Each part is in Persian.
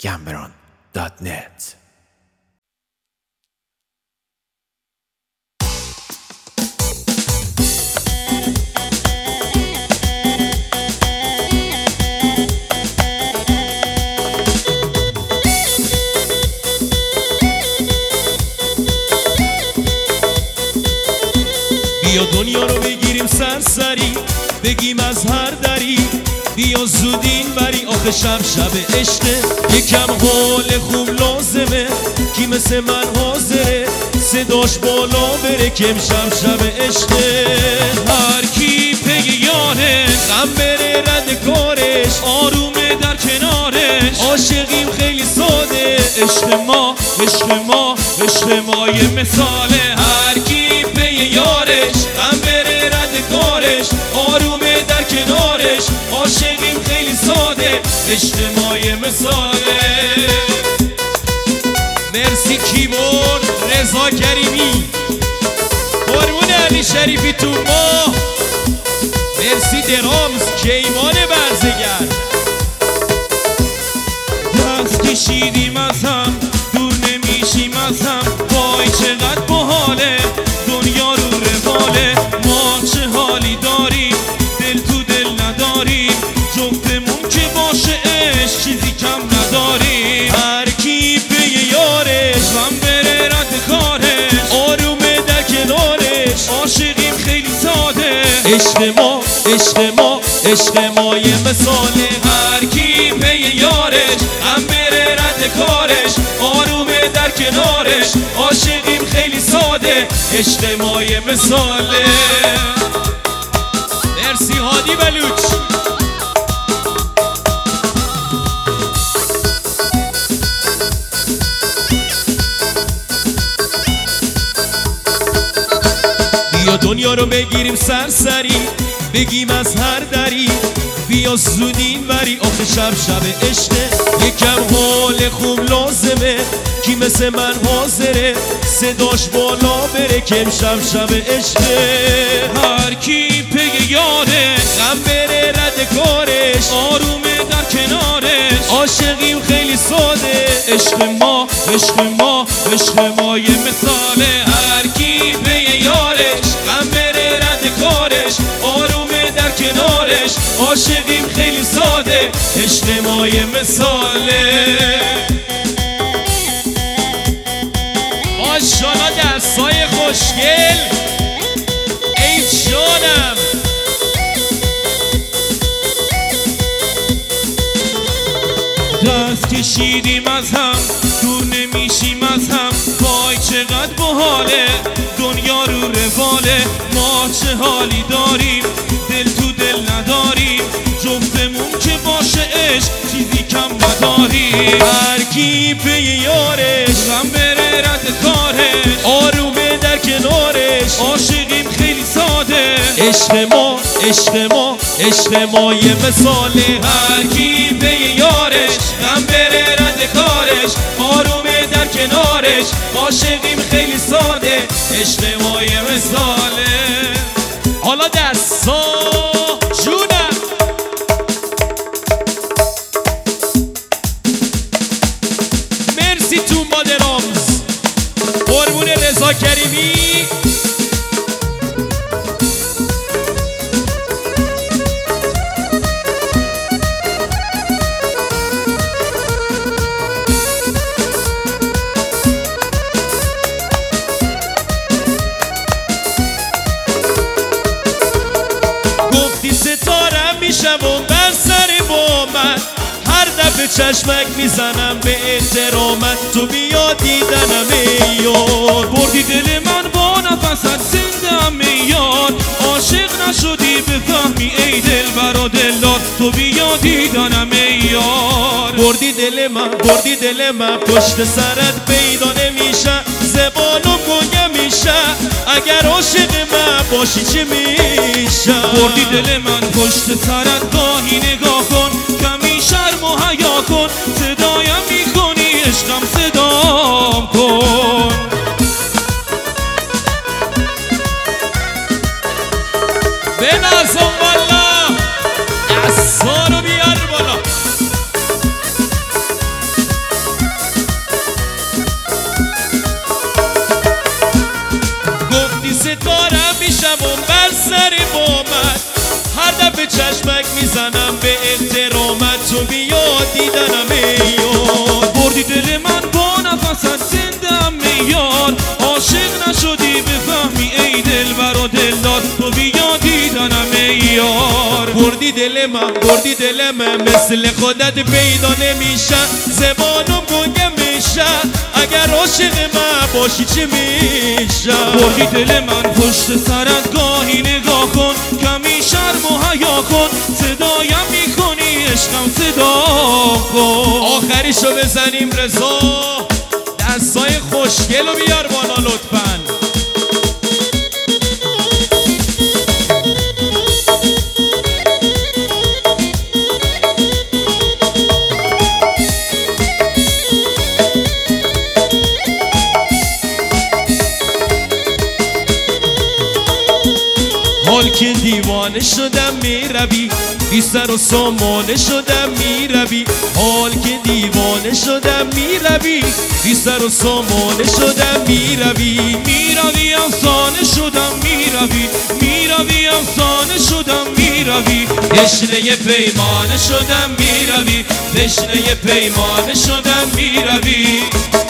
gambron.net. بیا دنیا رو بگیریم سرسری، بگیم از هر دری، بیا زود این وری، آخه شب عشقه، یکم حال خوب لازمه، کی مثل من حاضره صداش بالا بره که شب عشقه. هر کی پی یاره غم بره رد کارش، آرومه در کنارش، عاشقیم خیلی ساده، عشق ما یه مثاله. هر کی پی یارش غم بره رد کارش، آرومه در کنارش، عاشقیم خیلی ساده، عشق ما یه مثاله. مرسی کیبورد رضا کریمی، قربون علی شریفی تو ما، مرسی درامز کیوان برزگر. دست کشیدیم از هم دور نمیشیم از هم، وای چقدر باحاله دنیا رو رواله، ما چه حالی داریم دل تو دل نداریم، جفتمون که باشه عشق چیزی کم نداریم. هر کی پی یارش غم بره رد کارش، آرومه در کنارش، عاشقیم خیلی ساده، عشق ما یه مثاله. هر کی پی یارش غم بره رد کارش، آرومه در کنارش، عاشقیم خیلی ساده، عشق ما یه مثاله. مرسی هادی بلوچ. بیا دنیا رو بگیریم سرسری، بگیم از هر دری، بیا زود این وری، آخه شب عشقه، یکم حال خوب لازمه، کی مثل من حاضره صداش بالا بره که شب عشقه. هر کی پی یاره غم بره رد کارش، آرومه در کنارش، عاشقیم خیلی ساده، عشق ما یه مثاله. هر کی پی یارش غم بره رد کارش، آرومه در کنارش، عاشقیم خیلی ساده، عشق ما یه مثاله. ماشاءالله دستای خوشگل ای جانم. دست کشیدیم از هم دور نمیشیم از هم، وای چقدر باحاله دنیا رو رواله، ما چه حالی داریم دل تو دل نداریم، جفتمون که باشه عشق چیزی کم نداریم. هر کی پی یارش غم بره رد کارش، آرومه در کنارش، عاشقیم خیلی ساده، عشق ما یه مثاله. هر کی پی یارش غم بره رد کارش، آرومه در کنارش، عاشقیم خیلی ساده، عشق ما یه مثاله. حالا دستا جونم. مرسی تو مادرامز، قربون رضا کریمی. میشم بر سر با من، هر دفعه چشمک میزنم به احترامت، تو بیا دیدنم ای یار، بردی دل من با نفست زندم ای یار، عاشق نشدی بفهمی ای دل برا دلدار، تو بیا دیدنم ای یار. بردی دل من پشت سرت پیدا نمیشه، زبانم گنگه میشه، اگر عاشق من باشی چه میشه. بردی دل من پشت سرت گاهی نگاه کن، کمی شرم و حیا کن، صدایم میکنی عشقم صدام کن. بنازم والا اصارو بیار بالا. دل من بردی دل من مثل خودت پیدا نمیشه زبانم گنگه میشه اگر عاشق من باشی چی میشه بردی دل من پشت سرت گاهی نگاه کن کمی شرم و حیا کن صدایم میکنی عشقم صدا کن آخریشو بزنیم رضا دستای خوشگل رو بیار بالا لطفاً حال که دیوانه شدم میروی بی سر و سامانه شدم میروی حال که دیوانه شدم میروی بی سر و سامانه شدم میروی میروی افسانه شدم میروی میروی افسانه شدم میروی تشنه پیمانه شدم میروی تشنه پیمانه شدم میروی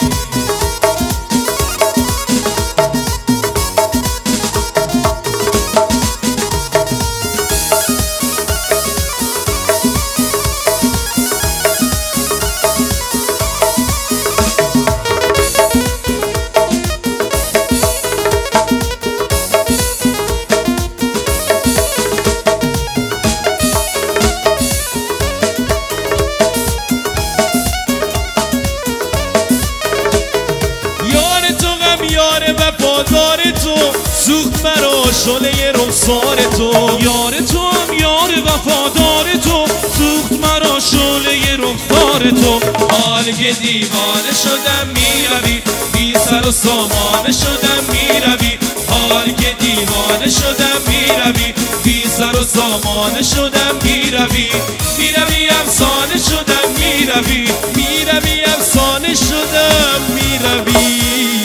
یار وفادار تو سوخت مرا شعله رخسار تو یار تو هم یار وفادار تو سوخت مرا شعله رخسار تو حال که دیوانه شدم میروی بی سر و سامانه شدم میروی حال که دیوانه شدم میروی بی سر و سامانه شدم میروی میروی افسانه شدم میروی میروی افسانه شدم میروی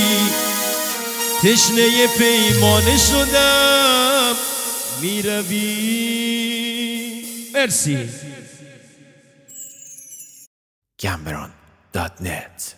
تشنه پیمانه شدم میروی مرسی Cameron.net